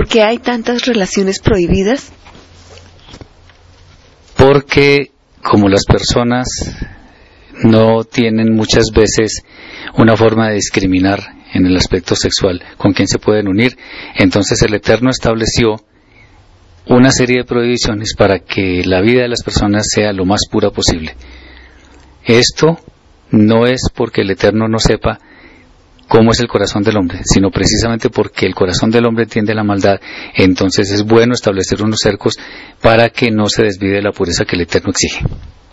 ¿Por qué hay tantas relaciones prohibidas? Porque como las personas no tienen muchas veces una forma de discriminar en el aspecto sexual con quién se pueden unir, entonces el Eterno estableció una serie de prohibiciones para que la vida de las personas sea lo más pura posible. Esto no es porque el Eterno no sepa cómo es el corazón del hombre, sino precisamente porque el corazón del hombre tiende a la maldad. Entonces es bueno establecer unos cercos para que no se desvíe de la pureza que el Eterno exige.